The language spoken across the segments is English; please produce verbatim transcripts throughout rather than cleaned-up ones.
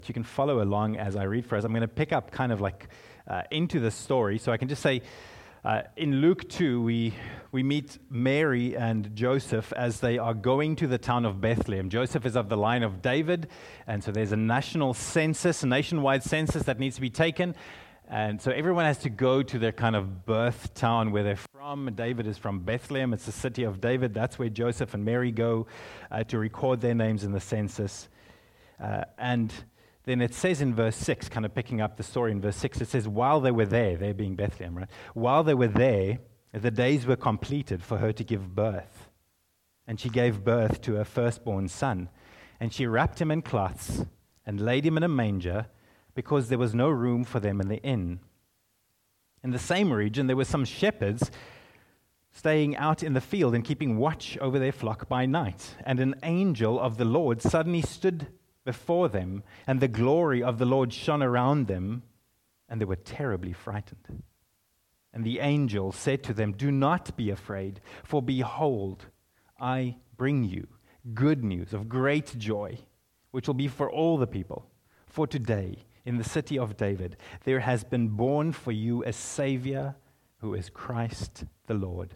You can follow along as I read for us. I'm going to pick up kind of like uh, into the story. So I can just say, uh, in Luke two, we we meet Mary and Joseph as they are going to the town of Bethlehem. Joseph is of the line of David, and so there's a national census, a nationwide census that needs to be taken. And so everyone has to go to their kind of birth town where they're from. David is from Bethlehem. It's the city of David. That's where Joseph and Mary go uh, to record their names in the census. Uh, and then it says in verse six, kind of picking up the story in verse six, it says, while they were there, they being Bethlehem, right? While they were there, the days were completed for her to give birth. And she gave birth to her firstborn son. And she wrapped him in cloths and laid him in a manger because there was no room for them in the inn. In the same region, there were some shepherds staying out in the field and keeping watch over their flock by night. And an angel of the Lord suddenly stood before them, and the glory of the Lord shone around them, and they were terribly frightened. And the angel said to them, "Do not be afraid, for behold, I bring you good news of great joy, which will be for all the people. For today, in the city of David, there has been born for you a Savior who is Christ the Lord."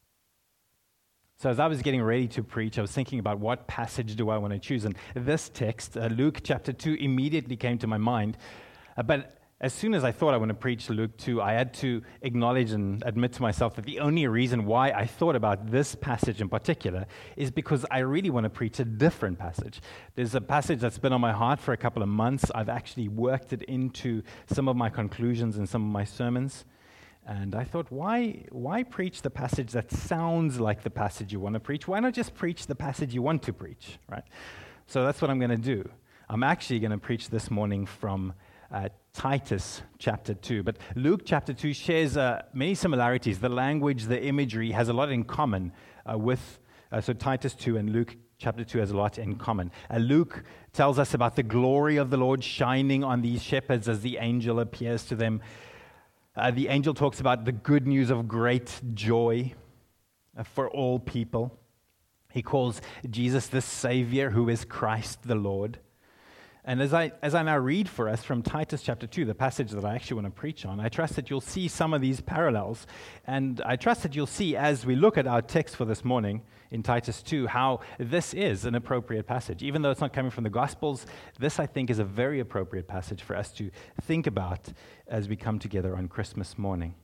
So as I was getting ready to preach, I was thinking about what passage do I want to choose. And this text, uh, Luke chapter two, immediately came to my mind. Uh, but as soon as I thought I want to preach Luke two, I had to acknowledge and admit to myself that the only reason why I thought about this passage in particular is because I really want to preach a different passage. There's a passage that's been on my heart for a couple of months. I've actually worked it into some of my conclusions and some of my sermons. And I thought, why why preach the passage that sounds like the passage you want to preach? Why not just preach the passage you want to preach, right? So that's what I'm going to do. I'm actually going to preach this morning from uh, Titus chapter two. But Luke chapter two shares uh, many similarities. The language, the imagery has a lot in common uh, with, uh, so Titus two and Luke chapter two has a lot in common. Uh, Luke tells us about the glory of the Lord shining on these shepherds as the angel appears to them. Uh, the angel talks about the good news of great joy uh, for all people. He calls Jesus the Savior who is Christ the Lord. And as I as I now read for us from Titus chapter two, the passage that I actually want to preach on, I trust that you'll see some of these parallels. And I trust that you'll see as we look at our text for this morning in Titus two, how this is an appropriate passage. Even though it's not coming from the Gospels, this I think is a very appropriate passage for us to think about as we come together on Christmas morning.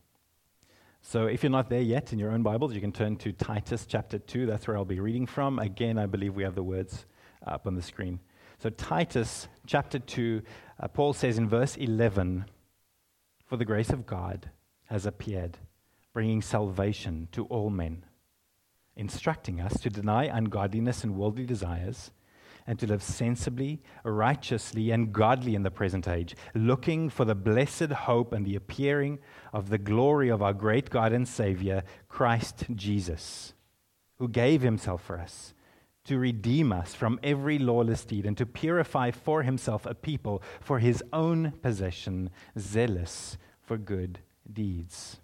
So if you're not there yet in your own Bibles, you can turn to Titus chapter two. That's where I'll be reading from. Again, I believe we have the words up on the screen. So Titus chapter two, uh, Paul says in verse eleven, "For the grace of God has appeared, bringing salvation to all men, instructing us to deny ungodliness and worldly desires, and to live sensibly, righteously, and godly in the present age, looking for the blessed hope and the appearing of the glory of our great God and Savior, Christ Jesus, who gave himself for us, to redeem us from every lawless deed and to purify for himself a people for his own possession, zealous for good deeds."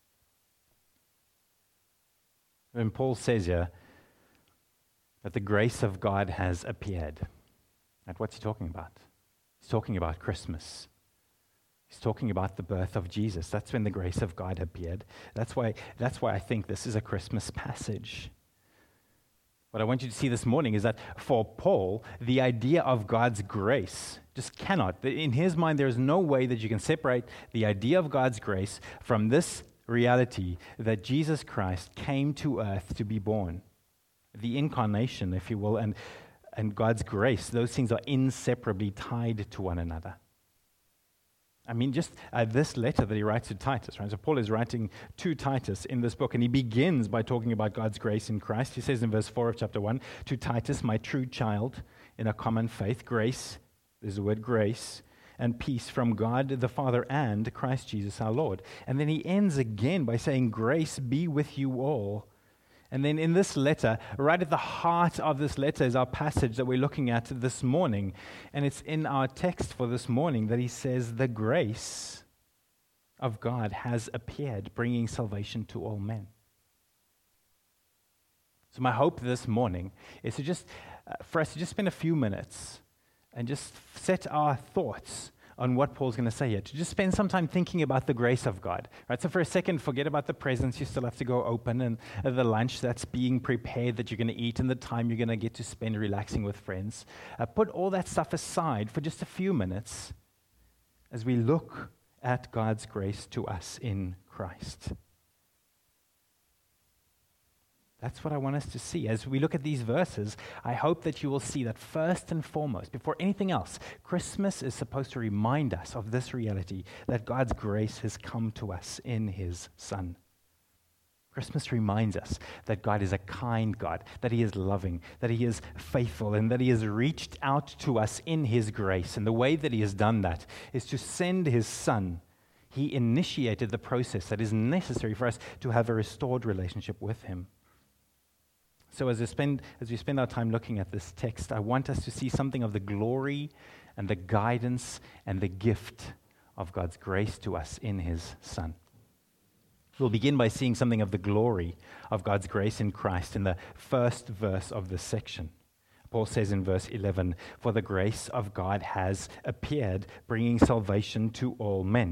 When Paul says here that the grace of God has appeared, and what's he talking about? He's talking about Christmas. He's talking about the birth of Jesus. That's when the grace of God appeared. That's why, that's why I think this is a Christmas passage. What I want you to see this morning is that for Paul, the idea of God's grace just cannot. In his mind, there is no way that you can separate the idea of God's grace from this reality that Jesus Christ came to earth to be born. The incarnation, if you will, and, and God's grace, those things are inseparably tied to one another. I mean, just uh, this letter that he writes to Titus, right? So Paul is writing to Titus in this book, and he begins by talking about God's grace in Christ. He says in verse four of chapter one, "To Titus, my true child in a common faith, grace," there's the word grace, "and peace from God the Father and Christ Jesus our Lord." And then he ends again by saying, "Grace be with you all." And then in this letter, right at the heart of this letter is our passage that we're looking at this morning. And it's in our text for this morning that he says, the grace of God has appeared, bringing salvation to all men. So my hope this morning is to just, uh, for us to just spend a few minutes and just set our thoughts on what Paul's going to say here, to just spend some time thinking about the grace of God. Right? So for a second, forget about the presents you still have to go open, and uh, the lunch that's being prepared that you're going to eat, and the time you're going to get to spend relaxing with friends. Uh, put all that stuff aside for just a few minutes as we look at God's grace to us in Christ. That's what I want us to see. As we look at these verses, I hope that you will see that first and foremost, before anything else, Christmas is supposed to remind us of this reality, that God's grace has come to us in His Son. Christmas reminds us that God is a kind God, that He is loving, that He is faithful, and that He has reached out to us in His grace. And the way that He has done that is to send His Son. He initiated the process that is necessary for us to have a restored relationship with Him. So as we spend as we spend our time looking at this text, I want us to see something of the glory and the guidance and the gift of God's grace to us in His Son. We'll begin by seeing something of the glory of God's grace in Christ in the first verse of this section. Paul says in verse eleven, "For the grace of God has appeared, bringing salvation to all men."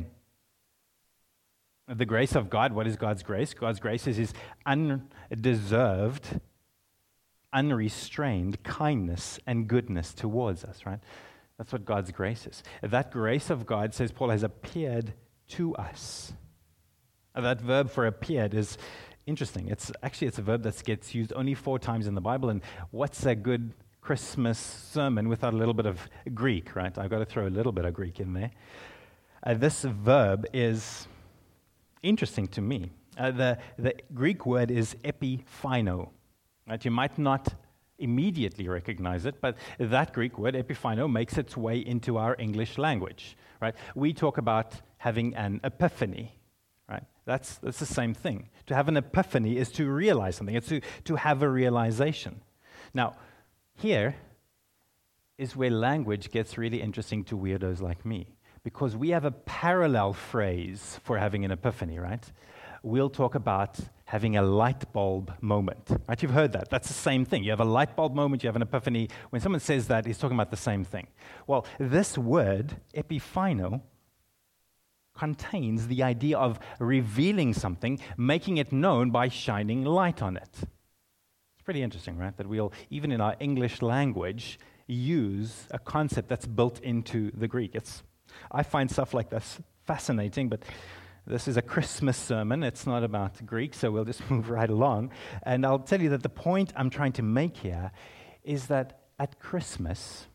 The grace of God, what is God's grace? God's grace is His undeserved, unrestrained kindness and goodness towards us, right? That's what God's grace is. That grace of God, says Paul, has appeared to us. That verb for appeared is interesting. It's actually it's a verb that gets used only four times in the Bible. And what's a good Christmas sermon without a little bit of Greek, right? I've got to throw a little bit of Greek in there. Uh, this verb is interesting to me. Uh, the, the Greek word is epiphino. Right? You might not immediately recognize it, but that Greek word, epiphino, makes its way into our English language. Right? We talk about having an epiphany. Right? That's, that's the same thing. To have an epiphany is to realize something. It's to, to have a realization. Now, here is where language gets really interesting to weirdos like me, because we have a parallel phrase for having an epiphany, right? We'll talk about having a light bulb moment, right? You've heard that. That's the same thing. You have a light bulb moment, you have an epiphany. When someone says that, he's talking about the same thing. Well, this word, epiphino, contains the idea of revealing something, making it known by shining light on it. It's pretty interesting, right? That we'll, even in our English language, use a concept that's built into the Greek. It's, I find stuff like this fascinating, but this is a Christmas sermon. It's not about Greek, so we'll just move right along. And I'll tell you that the point I'm trying to make here is that at Christmas,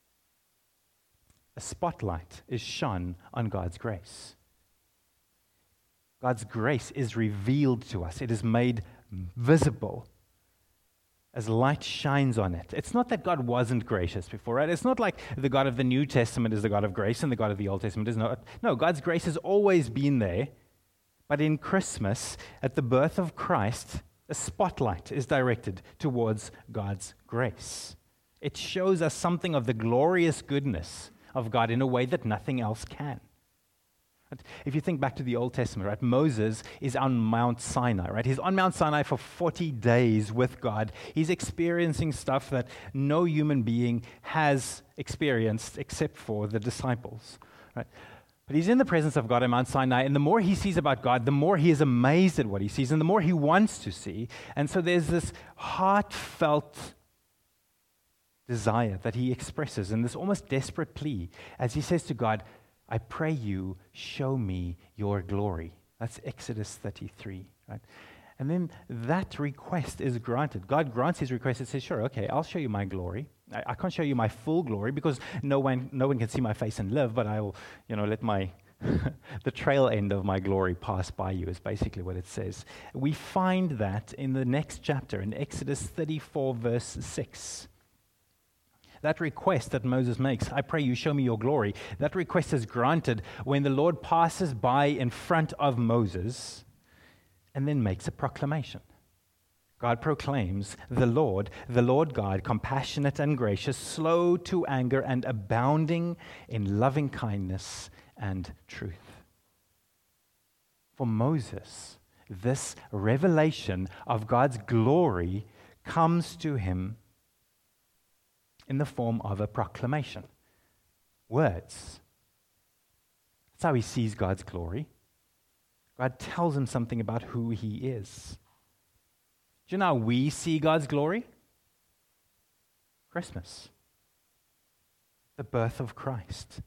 a spotlight is shone on God's grace. God's grace is revealed to us. It is made visible as light shines on it. It's not that God wasn't gracious before, right? It's not like the God of the New Testament is the God of grace and the God of the Old Testament is not. No, God's grace has always been there. But in Christmas, at the birth of Christ, a spotlight is directed towards God's grace. It shows us something of the glorious goodness of God in a way that nothing else can. If you think back to the Old Testament, right, Moses is on Mount Sinai, right? He's on Mount Sinai for forty days with God. He's experiencing stuff that no human being has experienced except for the disciples, right? But he's in the presence of God at Mount Sinai, and the more he sees about God, the more he is amazed at what he sees, and the more he wants to see. And so there's this heartfelt desire that he expresses, and this almost desperate plea as he says to God, I pray you, show me your glory. That's Exodus thirty-three, right? And then that request is granted. God grants his request and says, sure, okay, I'll show you my glory. I, I can't show you my full glory because no one no one can see my face and live, but I will, you know, let my the trail end of my glory pass by you is basically what it says. We find that in the next chapter, in Exodus thirty-four, verse six. That request that Moses makes, I pray you show me your glory, that request is granted when the Lord passes by in front of Moses and then makes a proclamation. God proclaims, the Lord, the Lord God, compassionate and gracious, slow to anger and abounding in loving kindness and truth. For Moses, this revelation of God's glory comes to him in the form of a proclamation. words. That's how he sees God's glory. God tells him something about who he is. Do you know how we see God's glory? Christmas. The birth of Christ.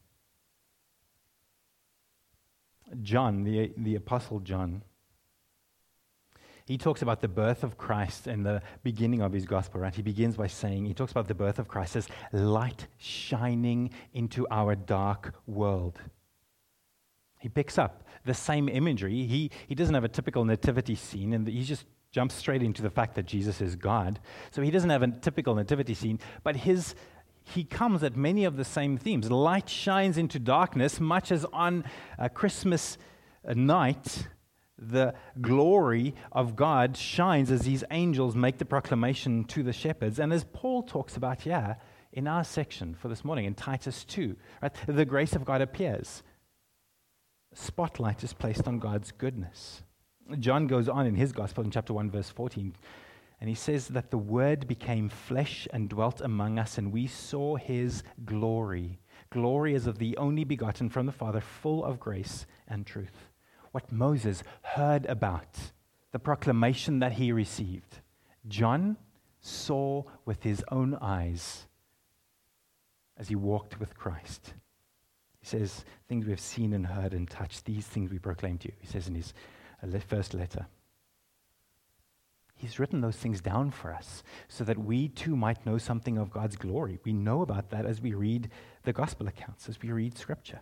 John, the, the Apostle John, he talks about the birth of Christ in the beginning of his gospel, right? He begins by saying, he talks about the birth of Christ as light shining into our dark world. He picks up the same imagery. He, he doesn't have a typical nativity scene, and he just jumps straight into the fact that Jesus is God. So he doesn't have a typical nativity scene, but his he comes at many of the same themes. Light shines into darkness, much as on a Christmas night, the glory of God shines as these angels make the proclamation to the shepherds. And as Paul talks about here in our section for this morning, in Titus two, right, the grace of God appears. Spotlight is placed on God's goodness. John goes on in his gospel in chapter one, verse fourteen, and he says that the Word became flesh and dwelt among us, and we saw his glory. Glory as of the only begotten from the Father, full of grace and truth. What Moses heard about, the proclamation that he received, John saw with his own eyes as he walked with Christ. He says, things we have seen and heard and touched, these things we proclaim to you. He says in his first letter. He's written those things down for us so that we too might know something of God's glory. We know about that as we read the gospel accounts, as we read Scripture.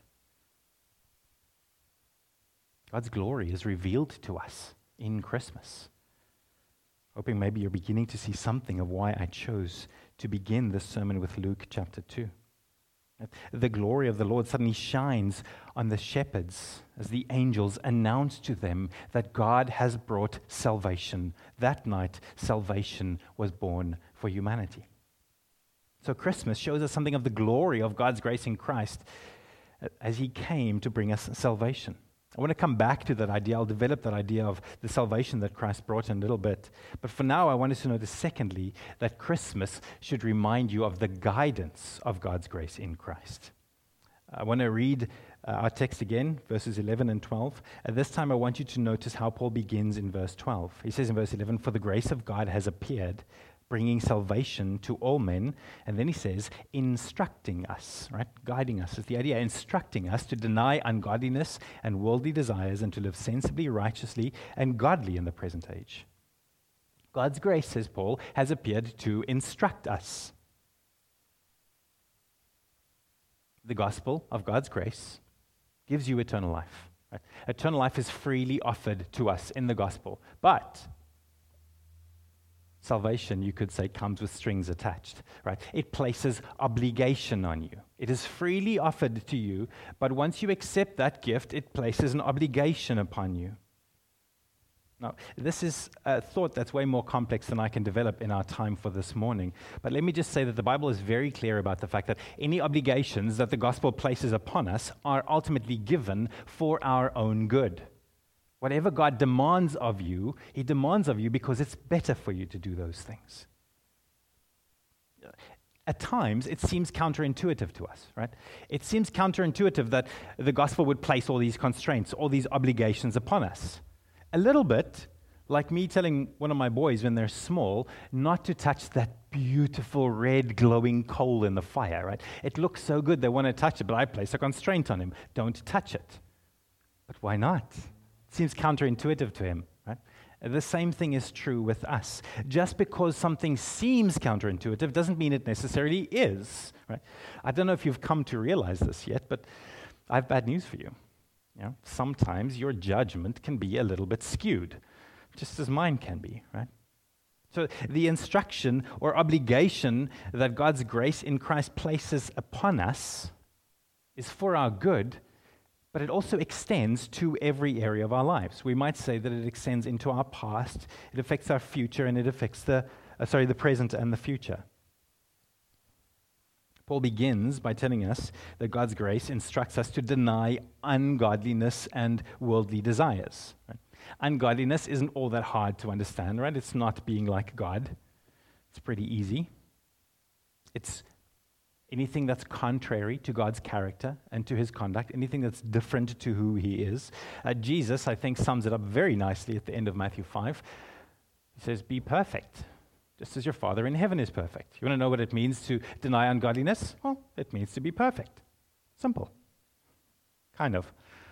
God's glory is revealed to us in Christmas. Hoping maybe you're beginning to see something of why I chose to begin this sermon with Luke chapter two. The glory of the Lord suddenly shines on the shepherds as the angels announce to them that God has brought salvation. That night, salvation was born for humanity. So Christmas shows us something of the glory of God's grace in Christ as he came to bring us salvation. I want to come back to that idea. I'll develop that idea of the salvation that Christ brought in a little bit. But for now, I want us to notice, secondly, that Christmas should remind you of the guidance of God's grace in Christ. I want to read uh, our text again, verses eleven and twelve. At this time, I want you to notice how Paul begins in verse twelve. He says in verse eleven, "For the grace of God has appeared, bringing salvation to all men." And then he says, instructing us, right? Guiding us is the idea, instructing us to deny ungodliness and worldly desires and to live sensibly, righteously, and godly in the present age. God's grace, says Paul, has appeared to instruct us. The gospel of God's grace gives you eternal life. Right? Eternal life is freely offered to us in the gospel, but salvation, you could say, comes with strings attached, right? It places obligation on you. It is freely offered to you, but once you accept that gift, it places an obligation upon you. Now, this is a thought that's way more complex than I can develop in our time for this morning. But let me just say that the Bible is very clear about the fact that any obligations that the gospel places upon us are ultimately given for our own good. Whatever God demands of you, he demands of you because it's better for you to do those things. At times, it seems counterintuitive to us, right? It seems counterintuitive that the gospel would place all these constraints, all these obligations upon us. A little bit like me telling one of my boys when they're small not to touch that beautiful red glowing coal in the fire, right? It looks so good, they want to touch it, but I place a constraint on him. Don't touch it. But why not? It seems counterintuitive to him, right? The same thing is true with us. Just because something seems counterintuitive doesn't mean it necessarily is, right? I don't know if you've come to realize this yet, but I have bad news for you. You know, sometimes your judgment can be a little bit skewed, just as mine can be, right? So the instruction or obligation that God's grace in Christ places upon us is for our good, but it also extends to every area of our lives. We might say that it extends into our past, it affects our future, and it affects the, uh, sorry, the present and the future. Paul begins by telling us that God's grace instructs us to deny ungodliness and worldly desires. Right? Ungodliness isn't all that hard to understand, right? It's not being like God. It's pretty easy. It's anything that's contrary to God's character and to his conduct, anything that's different to who he is. Uh, Jesus, I think, sums it up very nicely at the end of Matthew five. He says, be perfect, just as your Father in heaven is perfect. You want to know what it means to deny ungodliness? Well, it means to be perfect. Simple. Kind of.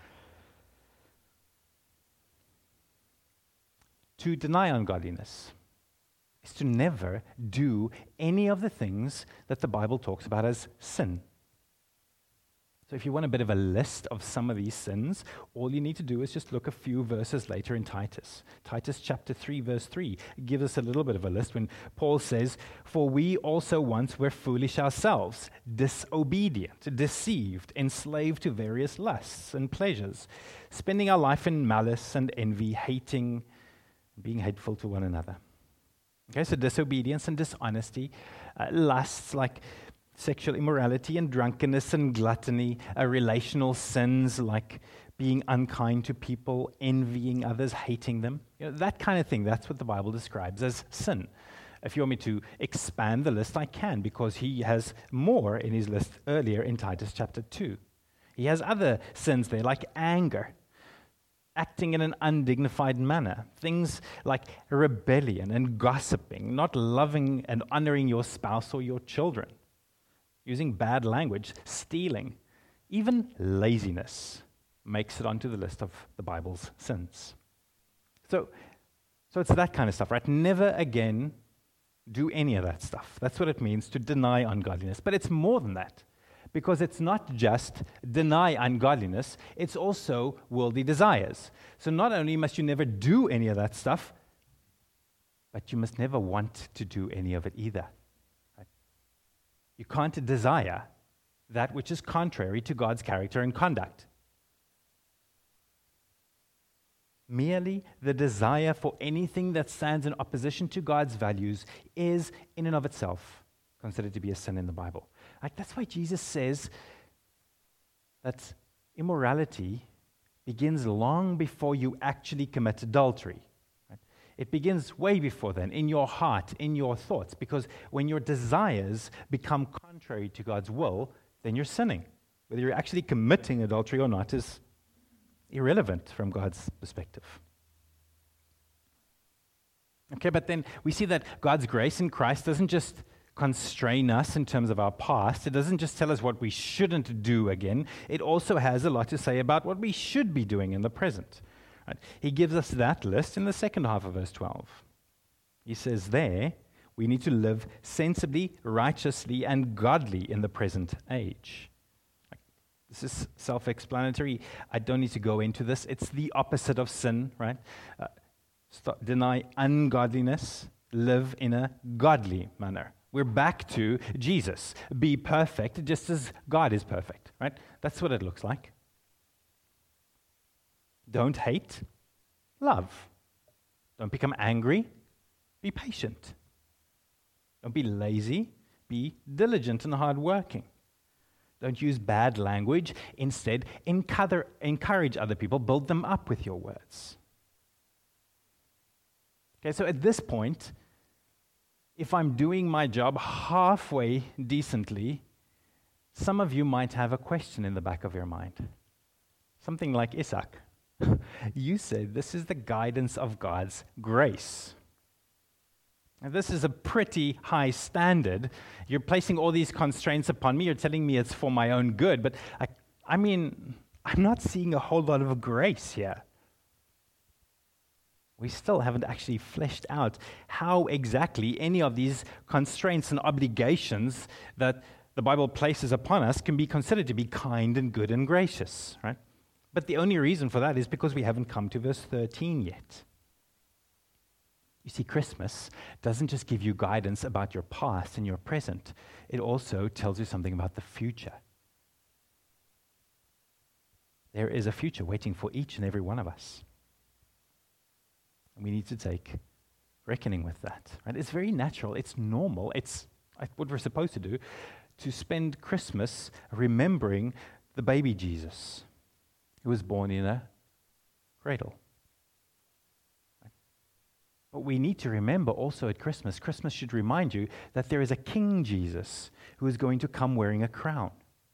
To deny ungodliness is to never do any of the things that the Bible talks about as sin. So if you want a bit of a list of some of these sins, all you need to do is just look a few verses later in Titus. Titus chapter three, verse three gives us a little bit of a list when Paul says, for we also once were foolish ourselves, disobedient, deceived, enslaved to various lusts and pleasures, spending our life in malice and envy, hating, being hateful to one another. Okay, so disobedience and dishonesty, uh, lusts like sexual immorality and drunkenness and gluttony, uh, relational sins like being unkind to people, envying others, hating them. You know, that kind of thing, that's what the Bible describes as sin. If you want me to expand the list, I can, because he has more in his list earlier in Titus chapter two. He has other sins there, like anger, acting in an undignified manner, things like rebellion and gossiping, not loving and honoring your spouse or your children, using bad language, stealing, even laziness makes it onto the list of the Bible's sins. So, so it's that kind of stuff, right? Never again do any of that stuff. That's what it means to deny ungodliness. But it's more than that. Because it's not just deny ungodliness, it's also worldly desires. So not only must you never do any of that stuff, but you must never want to do any of it either. Right? You can't desire that which is contrary to God's character and conduct. Merely the desire for anything that stands in opposition to God's values is, in and of itself, considered to be a sin in the Bible. Like, that's why Jesus says that immorality begins long before you actually commit adultery. Right? It begins way before then, in your heart, in your thoughts, because when your desires become contrary to God's will, then you're sinning. Whether you're actually committing adultery or not is irrelevant from God's perspective. Okay, but then we see that God's grace in Christ doesn't just constrain us in terms of our past. It doesn't just tell us what we shouldn't do again. It also has a lot to say about what we should be doing in the present. Right? He gives us that list in the second half of verse twelve. He says there, we need to live sensibly, righteously, and godly in the present age. This is self-explanatory. I don't need to go into this. It's the opposite of sin, right? Uh, stop, deny ungodliness, live in a godly manner. We're back to Jesus. Be perfect just as God is perfect, right? That's what it looks like. Don't hate, love. Don't become angry, be patient. Don't be lazy, be diligent and hardworking. Don't use bad language. Instead, encourage other people, build them up with your words. Okay, so at this point, if I'm doing my job halfway decently, some of you might have a question in the back of your mind. Something like, Isaac, you said this is the guidance of God's grace. Now, this is a pretty high standard. You're placing all these constraints upon me. You're telling me it's for my own good. But I, I mean, I'm not seeing a whole lot of grace here. We still haven't actually fleshed out how exactly any of these constraints and obligations that the Bible places upon us can be considered to be kind and good and gracious, right? But the only reason for that is because we haven't come to verse thirteen yet. You see, Christmas doesn't just give you guidance about your past and your present. It also tells you something about the future. There is a future waiting for each and every one of us. And we need to take reckoning with that. Right? It's very natural. It's normal. It's what we're supposed to do, to spend Christmas remembering the baby Jesus who was born in a cradle. Right? But we need to remember also at Christmas, Christmas should remind you that there is a King Jesus who is going to come wearing a crown.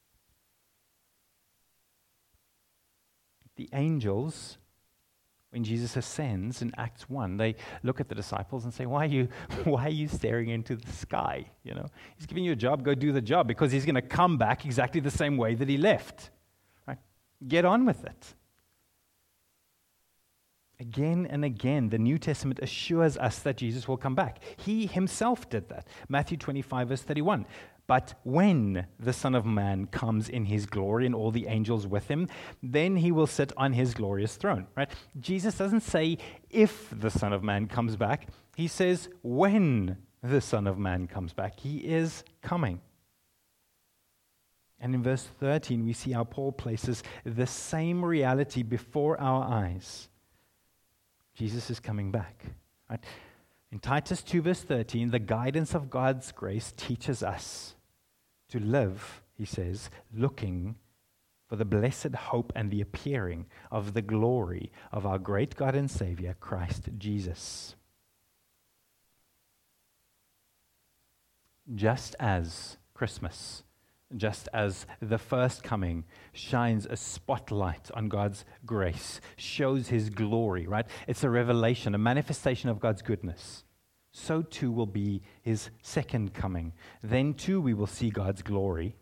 The angels, when Jesus ascends in Acts one, they look at the disciples and say, why are you, why are you staring into the sky? You know, he's giving you a job, go do the job, because he's going to come back exactly the same way that he left. Right? Get on with it. Again and again, the New Testament assures us that Jesus will come back. He himself did that. Matthew twenty-five, verse thirty-one. But when the Son of Man comes in his glory and all the angels with him, then he will sit on his glorious throne. Right? Jesus doesn't say if the Son of Man comes back. He says when the Son of Man comes back. He is coming. And in verse thirteen, we see how Paul places the same reality before our eyes. Jesus is coming back. Right? In Titus two, verse thirteen, the guidance of God's grace teaches us to live, he says, looking for the blessed hope and the appearing of the glory of our great God and Savior, Christ Jesus. Just as Christmas, just as the first coming shines a spotlight on God's grace, shows his glory, right? It's a revelation, a manifestation of God's goodness. So too will be his second coming. Then too we will see God's glory.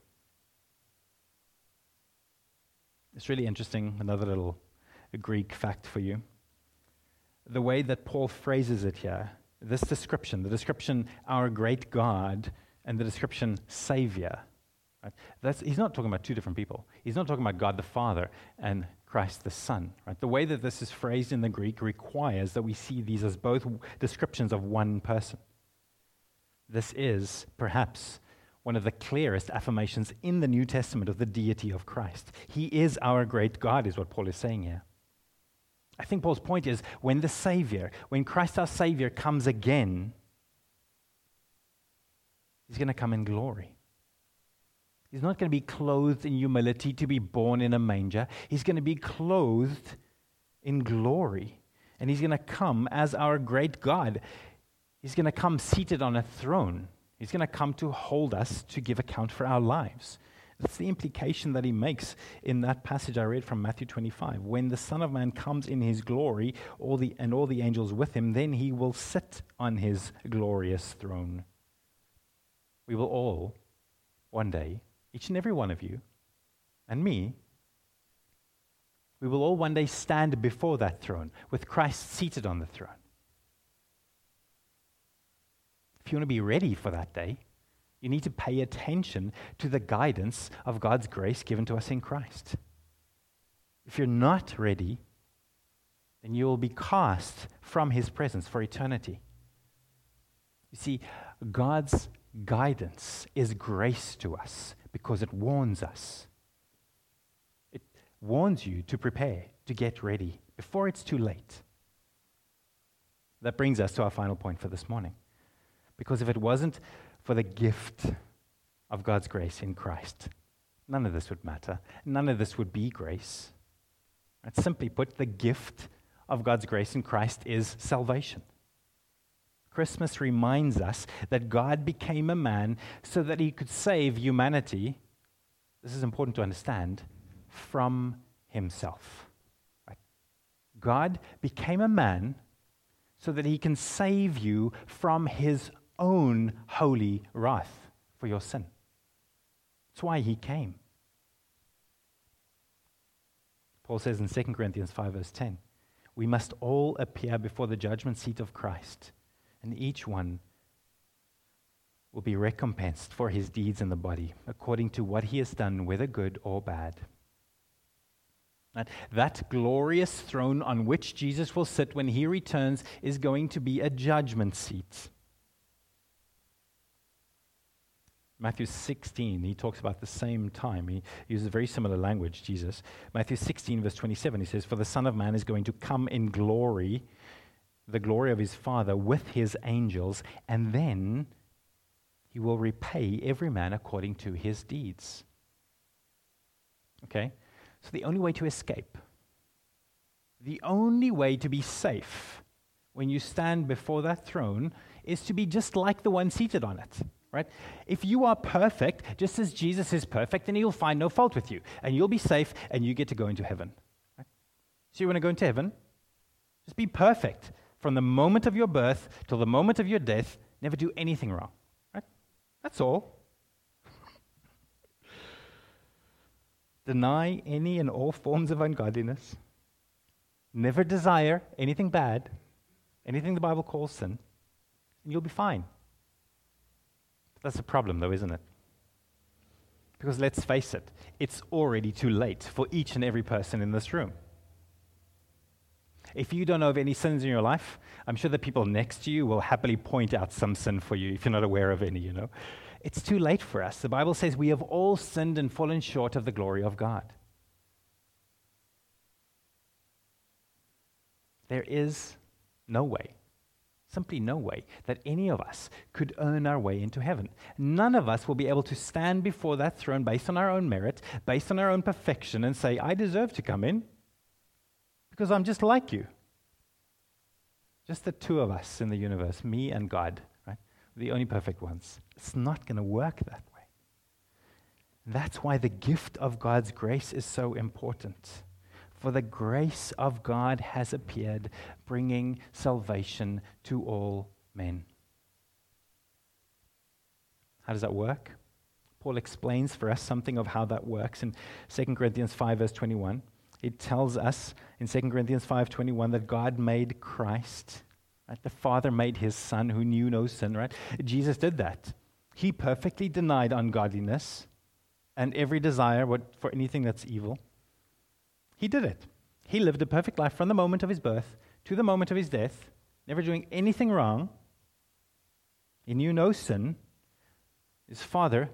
It's really interesting, another little Greek fact for you. The way that Paul phrases it here, this description, the description, our great God, and the description, Savior, right? That's, he's not talking about two different people. He's not talking about God the Father and Christ the Son. Right? The way that this is phrased in the Greek requires that we see these as both descriptions of one person. This is perhaps one of the clearest affirmations in the New Testament of the deity of Christ. He is our great God, is what Paul is saying here. I think Paul's point is when the Savior, when Christ our Savior comes again, he's going to come in glory. He's not going to be clothed in humility to be born in a manger. He's going to be clothed in glory. And he's going to come as our great God. He's going to come seated on a throne. He's going to come to hold us to give account for our lives. That's the implication that he makes in that passage I read from Matthew twenty-five. When the Son of Man comes in his glory, all the, and all the angels with him, then he will sit on his glorious throne. We will all, one day, each and every one of you, and me, we will all one day stand before that throne with Christ seated on the throne. If you want to be ready for that day, you need to pay attention to the guidance of God's grace given to us in Christ. If you're not ready, then you will be cast from his presence for eternity. You see, God's guidance is grace to us because it warns us. It warns you to prepare, to get ready before it's too late. That brings us to our final point for this morning. Because if it wasn't for the gift of God's grace in Christ, none of this would matter. None of this would be grace. And simply put, the gift of God's grace in Christ is salvation. Christmas reminds us that God became a man so that he could save humanity, this is important to understand, from himself. Right? God became a man so that he can save you from his own holy wrath for your sin. That's why he came. Paul says in Second Corinthians five, verse ten, we must all appear before the judgment seat of Christ, and each one will be recompensed for his deeds in the body, according to what he has done, whether good or bad. And that glorious throne on which Jesus will sit when he returns is going to be a judgment seat. Matthew sixteen, he talks about the same time. He uses very similar language, Jesus. Matthew sixteen, verse twenty-seven, he says, for the Son of Man is going to come in glory, the glory of his Father with his angels, and then he will repay every man according to his deeds. Okay? So the only way to escape, the only way to be safe when you stand before that throne is to be just like the one seated on it, right? If you are perfect, just as Jesus is perfect, then he'll find no fault with you, and you'll be safe, and you get to go into heaven. Right? So you want to go into heaven? Just be perfect from the moment of your birth till the moment of your death. Never do anything wrong. Right? That's all. Deny any and all forms of ungodliness. Never desire anything bad, anything the Bible calls sin, and you'll be fine. That's a problem, though, isn't it? Because let's face it, it's already too late for each and every person in this room. If you don't know of any sins in your life, I'm sure the people next to you will happily point out some sin for you if you're not aware of any, you know. It's too late for us. The Bible says we have all sinned and fallen short of the glory of God. There is no way, simply no way, that any of us could earn our way into heaven. None of us will be able to stand before that throne based on our own merit, based on our own perfection, and say, I deserve to come in because I'm just like you. Just the two of us in the universe, me and God, right? The only perfect ones. It's not going to work that way. That's why the gift of God's grace is so important. For the grace of God has appeared, bringing salvation to all men. How does that work? Paul explains for us something of how that works in Second Corinthians five, verse twenty-one. It tells us in Second Corinthians five twenty-one that God made Christ, right? The Father made his Son who knew no sin, right? Jesus did that. He perfectly denied ungodliness and every desire what, for anything that's evil. He did it. He lived a perfect life from the moment of his birth to the moment of his death, never doing anything wrong. He knew no sin. His Father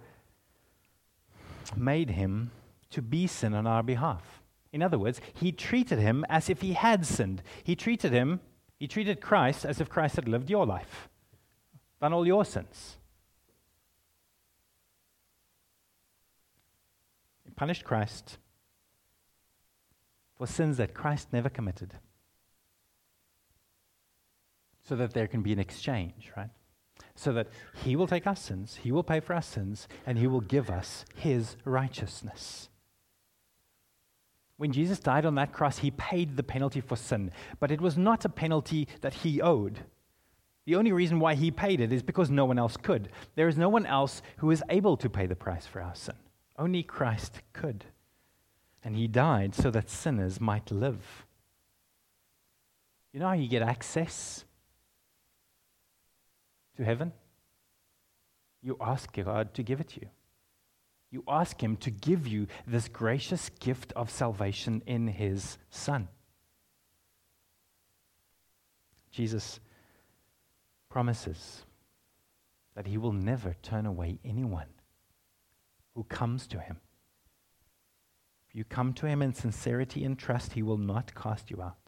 made him to be sin on our behalf. In other words, he treated him as if he had sinned. He treated him, he treated Christ as if Christ had lived your life, done all your sins. He punished Christ for sins that Christ never committed, so that there can be an exchange, right? So that he will take our sins, he will pay for our sins, and he will give us his righteousness. When Jesus died on that cross, he paid the penalty for sin, but it was not a penalty that he owed. The only reason why he paid it is because no one else could. There is no one else who is able to pay the price for our sin. Only Christ could. And he died so that sinners might live. You know how you get access to heaven? You ask God to give it to you. You ask him to give you this gracious gift of salvation in his Son. Jesus promises that he will never turn away anyone who comes to him. If you come to him in sincerity and trust, he will not cast you out.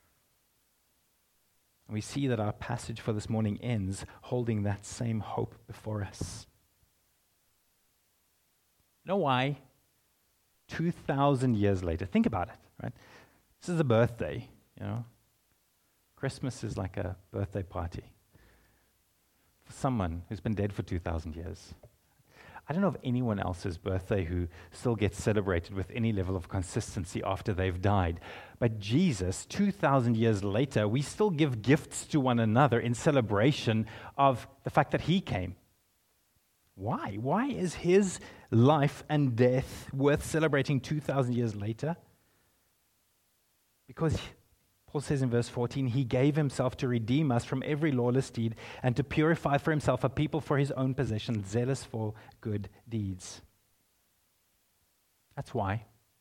And we see that our passage for this morning ends holding that same hope before us. You know why? two thousand years later, think about it, right? This is a birthday, you know. Christmas is like a birthday party for someone who's been dead for two thousand years. I don't know of anyone else's birthday who still gets celebrated with any level of consistency after they've died. But Jesus, two thousand years later, we still give gifts to one another in celebration of the fact that he came. Why? Why is his life and death worth celebrating two thousand years later? Because Paul says in verse fourteen, he gave himself to redeem us from every lawless deed and to purify for himself a people for his own possession, zealous for good deeds. That's why.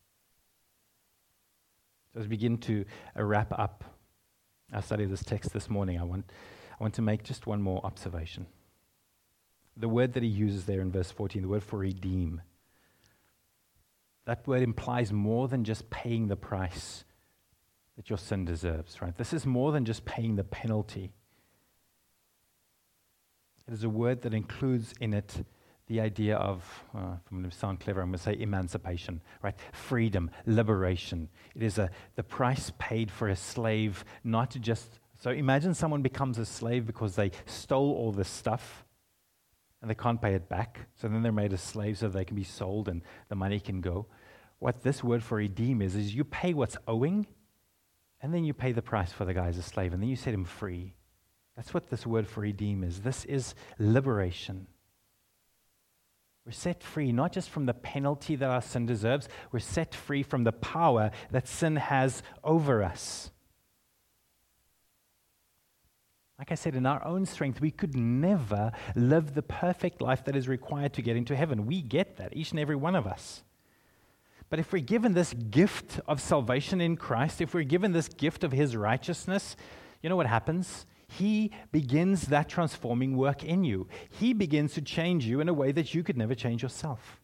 So as we begin to uh, wrap up our study of this text this morning, I want, I want to make just one more observation. The word that he uses there in verse fourteen, the word for redeem, that word implies more than just paying the price that your sin deserves, right? This is more than just paying the penalty. It is a word that includes in it the idea of, uh, if I'm going to sound clever, I'm going to say emancipation, right? Freedom, liberation. It is a, the price paid for a slave, not just So imagine someone becomes a slave because they stole all this stuff and they can't pay it back. So then they're made a slave so they can be sold and the money can go. What this word for redeem is, is you pay what's owing and then you pay the price for the guy as a slave and then you set him free. That's what this word for redeem is. This is liberation. We're set free not just from the penalty that our sin deserves, we're set free from the power that sin has over us. Like I said, in our own strength, we could never live the perfect life that is required to get into heaven. We get that, each and every one of us. But if we're given this gift of salvation in Christ, if we're given this gift of His righteousness, you know what happens? He begins that transforming work in you. He begins to change you in a way that you could never change yourself.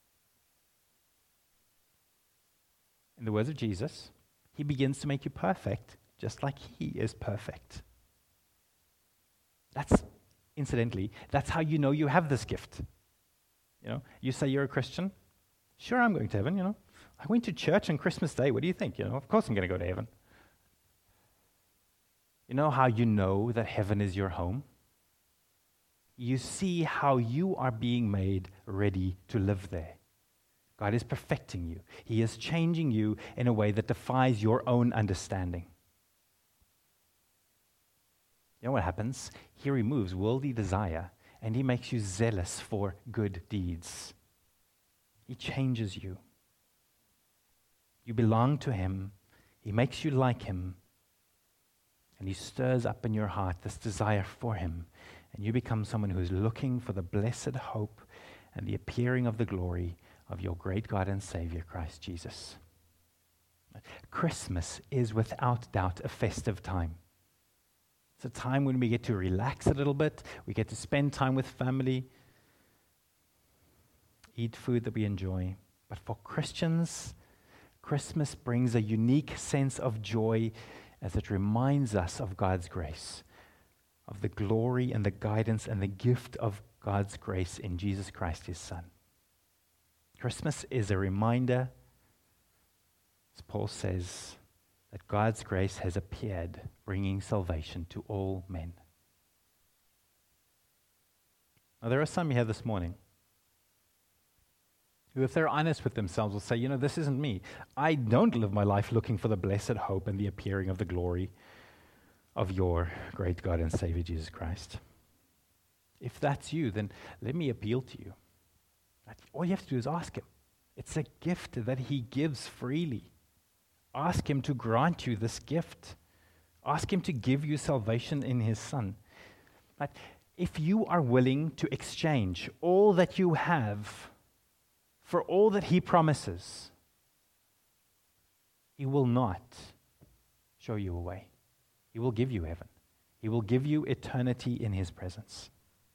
In the words of Jesus, He begins to make you perfect, just like He is perfect. That's, incidentally, that's how you know you have this gift. You know, you say you're a Christian. Sure, I'm going to heaven, you know. I went to church on Christmas Day. What do you think? You know, of course I'm going to go to heaven. You know how you know that heaven is your home? You see how you are being made ready to live there. God is perfecting you. He is changing you in a way that defies your own understanding. You know what happens? He removes worldly desire and He makes you zealous for good deeds. He changes you. You belong to Him. He makes you like Him. And He stirs up in your heart this desire for Him. And you become someone who is looking for the blessed hope and the appearing of the glory of your great God and Savior, Christ Jesus. Christmas is without doubt a festive time. It's a time when we get to relax a little bit. We get to spend time with family, eat food that we enjoy. But for Christians, Christmas brings a unique sense of joy as it reminds us of God's grace, of the glory and the guidance and the gift of God's grace in Jesus Christ, His Son. Christmas is a reminder, as Paul says, that God's grace has appeared, bringing salvation to all men. Now, there are some here this morning who, if they're honest with themselves, will say, you know, this isn't me. I don't live my life looking for the blessed hope and the appearing of the glory of your great God and Savior, Jesus Christ. If that's you, then let me appeal to you. All you have to do is ask Him. It's a gift that He gives freely. Ask Him to grant you this gift. Ask Him to give you salvation in His Son. But if you are willing to exchange all that you have for all that He promises, He will not show you a way. He will give you heaven. He will give you eternity in His presence.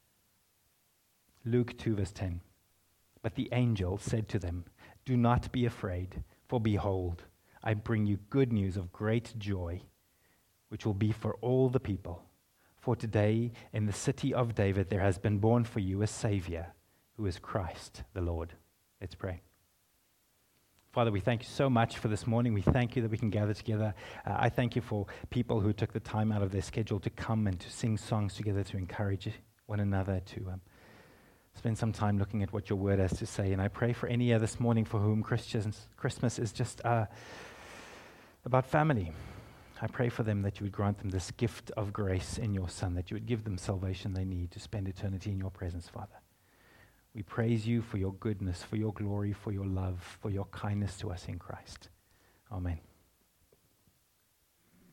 Luke two verse ten. But the angel said to them, "Do not be afraid, for behold, I bring you good news of great joy, which will be for all the people. For today in the city of David there has been born for you a Savior, who is Christ the Lord." Let's pray. Father, we thank you so much for this morning. We thank you that we can gather together. Uh, I thank you for people who took the time out of their schedule to come and to sing songs together, to encourage one another, to um, spend some time looking at what your word has to say. And I pray for any here this morning for whom Christians, Christmas is just uh, about family. I pray for them that you would grant them this gift of grace in your Son, that you would give them salvation they need to spend eternity in your presence, Father. We praise you for your goodness, for your glory, for your love, for your kindness to us in Christ. Amen.